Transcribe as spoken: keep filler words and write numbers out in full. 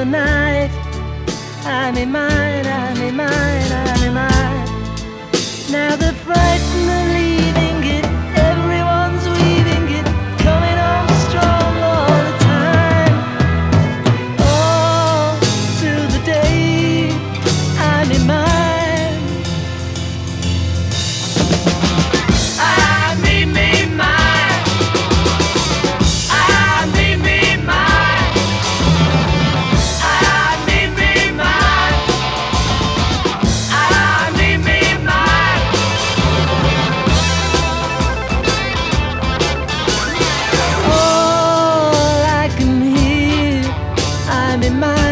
the night. I'm in mine, I'm in mine, I'm in mine. Now the frightened are leaving it, everyone's weaving it, coming on strong all the time. All through the day, I'm in mine. I me, me, mine. I me, me, mine. I me, me, mine. I me, me, mine. All I can hear, I'm in mine.